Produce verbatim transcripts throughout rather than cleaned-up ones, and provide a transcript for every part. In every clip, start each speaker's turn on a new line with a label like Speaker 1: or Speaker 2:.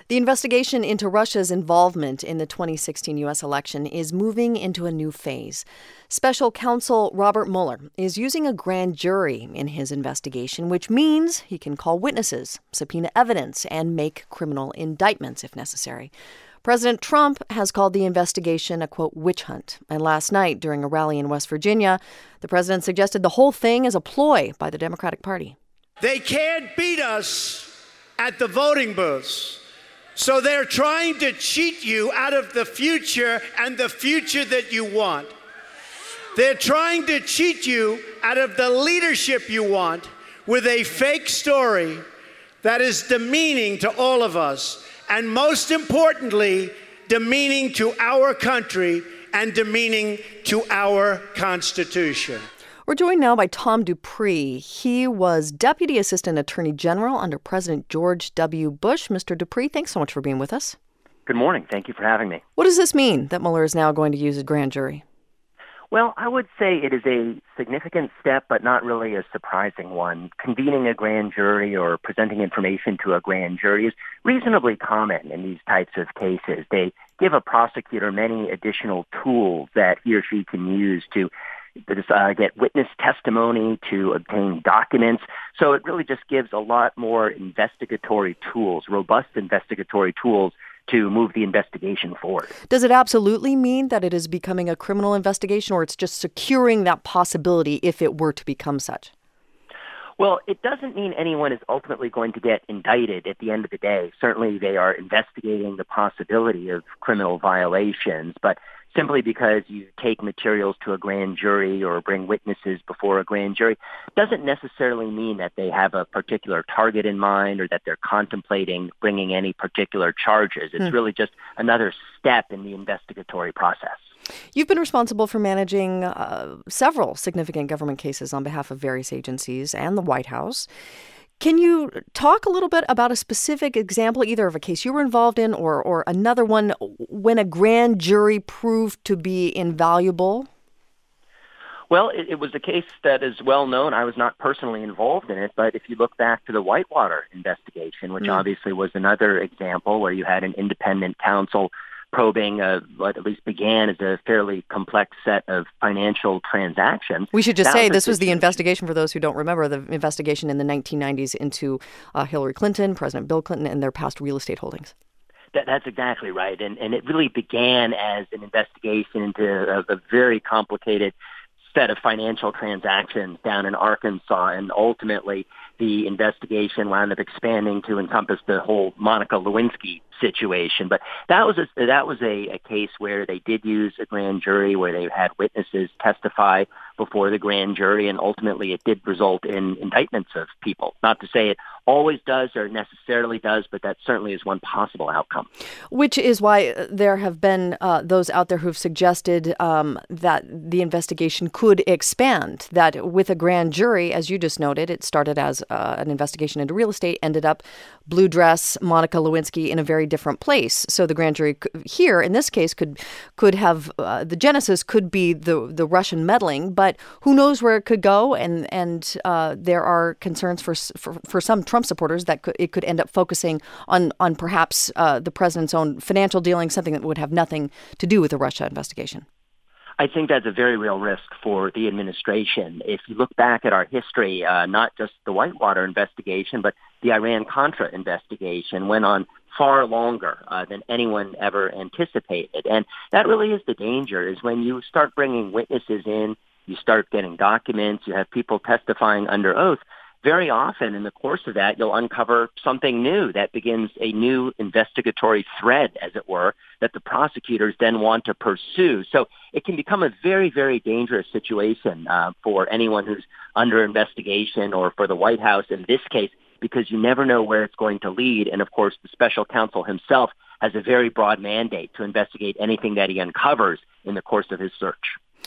Speaker 1: The investigation into Russia's involvement in the twenty sixteen U S election is moving into a new phase. Special counsel Robert Mueller is using a grand jury in his investigation, which means he can call witnesses, subpoena evidence, and make criminal indictments if necessary. President Trump has called the investigation a, quote, witch hunt. And last night, during a rally in West Virginia, the president suggested the whole thing is a ploy by the Democratic Party.
Speaker 2: They can't beat us at the voting booths. So they're trying to cheat you out of the future and the future that you want. They're trying to cheat you out of the leadership you want with a fake story that is demeaning to all of us. And most importantly, demeaning to our country and demeaning to our Constitution.
Speaker 1: We're joined now by Tom Dupree. He was Deputy Assistant Attorney General under President George W. Bush. Mister Dupree, thanks so much for being with us.
Speaker 3: Good morning. Thank you for having me.
Speaker 1: What does this mean that Mueller is now going to use a grand jury?
Speaker 3: Well, I would say it is a significant step, but not really a surprising one. Convening a grand jury or presenting information to a grand jury is reasonably common in these types of cases. They give a prosecutor many additional tools that he or she can use to uh, get witness testimony, to obtain documents. So it really just gives a lot more investigatory tools, robust investigatory tools, to move the investigation forward.
Speaker 1: Does it absolutely mean that it is becoming a criminal investigation, or it's just securing that possibility if it were to become such?
Speaker 3: Well, it doesn't mean anyone is ultimately going to get indicted at the end of the day. Certainly they are investigating the possibility of criminal violations, but simply because you take materials to a grand jury or bring witnesses before a grand jury doesn't necessarily mean that they have a particular target in mind or that they're contemplating bringing any particular charges. It's hmm. really just another step in the investigatory process.
Speaker 1: You've been responsible for managing uh, several significant government cases on behalf of various agencies and the White House. Can you talk a little bit about a specific example, either of a case you were involved in or, or another one when a grand jury proved to be invaluable?
Speaker 3: Well, it, it was a case that is well known. I was not personally involved in it, but if you look back to the Whitewater investigation, which mm. obviously was another example where you had an independent counsel probing uh, what at least began as a fairly complex set of financial transactions.
Speaker 1: We should just say this was the investigation, for those who don't remember, the investigation in the nineteen nineties into uh, Hillary Clinton, President Bill Clinton, and their past real estate holdings.
Speaker 3: That, that's exactly right. And, and it really began as an investigation into a, a very complicated set of financial transactions down in Arkansas, and ultimately the investigation wound up expanding to encompass the whole Monica Lewinsky situation. But that was a, that was a, a case where they did use a grand jury, where they had witnesses testify before the grand jury, and ultimately it did result in indictments of people. Not to say it always does or necessarily does, but that certainly is one possible outcome.
Speaker 1: Which is why there have been uh, those out there who've suggested um, that the investigation could expand, that with a grand jury, as you just noted, it started as uh, an investigation into real estate, ended up blue dress Monica Lewinsky in a very different place. So the grand jury here, in this case, could could have, uh, the genesis could be the the Russian meddling, but who knows where it could go, and and uh, there are concerns for, for for some Trump supporters that could, it could end up focusing on on perhaps uh, the president's own financial dealings, something that would have nothing to do with the Russia investigation.
Speaker 3: I think that's a very real risk for the administration. If you look back at our history, uh, not just the Whitewater investigation, but the Iran-Contra investigation went on far longer uh, than anyone ever anticipated. And that really is the danger, is when you start bringing witnesses in, you start getting documents, you have people testifying under oath. Very often in the course of that, you'll uncover something new that begins a new investigatory thread, as it were, that the prosecutors then want to pursue. So it can become a very, very dangerous situation uh, for anyone who's under investigation, or for the White House in this case, because you never know where it's going to lead. And of course, the special counsel himself has a very broad mandate to investigate anything that he uncovers in the course of his search.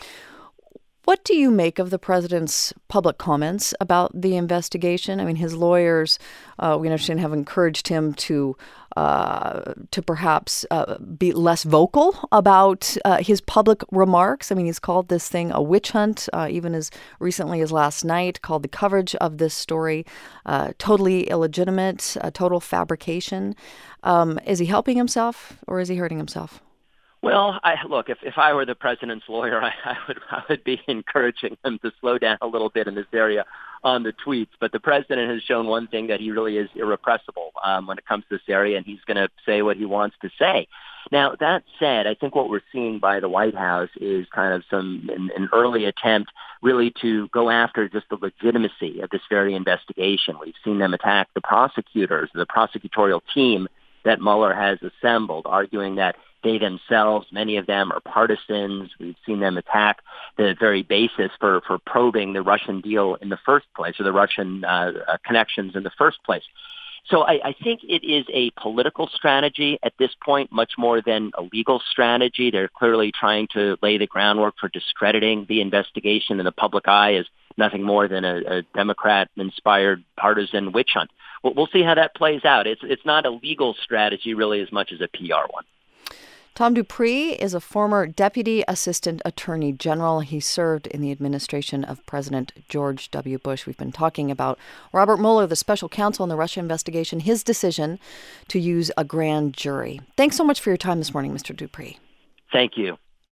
Speaker 1: What do you make of the president's public comments about the investigation? I mean, his lawyers, uh, we understand, have encouraged him to uh, to perhaps uh, be less vocal about uh, his public remarks. I mean, he's called this thing a witch hunt, uh, even as recently as last night, called the coverage of this story uh, totally illegitimate, a total fabrication. Um, is he helping himself or is he hurting himself?
Speaker 3: Well, I, look, if, if I were the president's lawyer, I, I would I would be encouraging him to slow down a little bit in this area on the tweets. But the president has shown one thing, that he really is irrepressible um, when it comes to this area, and he's going to say what he wants to say. Now, that said, I think what we're seeing by the White House is kind of some an, an early attempt really to go after just the legitimacy of this very investigation. We've seen them attack the prosecutors, the prosecutorial team that Mueller has assembled, arguing that they themselves, many of them, are partisans. We've seen them attack the very basis for, for probing the Russian deal in the first place, or the Russian uh, uh, connections in the first place. So I, I think it is a political strategy at this point, much more than a legal strategy. They're clearly trying to lay the groundwork for discrediting the investigation in the public eye as nothing more than a, a Democrat-inspired partisan witch hunt. We'll, we'll see how that plays out. It's, it's not a legal strategy really as much as a P R one.
Speaker 1: Tom Dupree is a former Deputy Assistant Attorney General. He served in the administration of President George W. Bush. We've been talking about Robert Mueller, the special counsel in the Russia investigation, his decision to use a grand jury. Thanks so much for your time this morning, Mister Dupree.
Speaker 3: Thank you.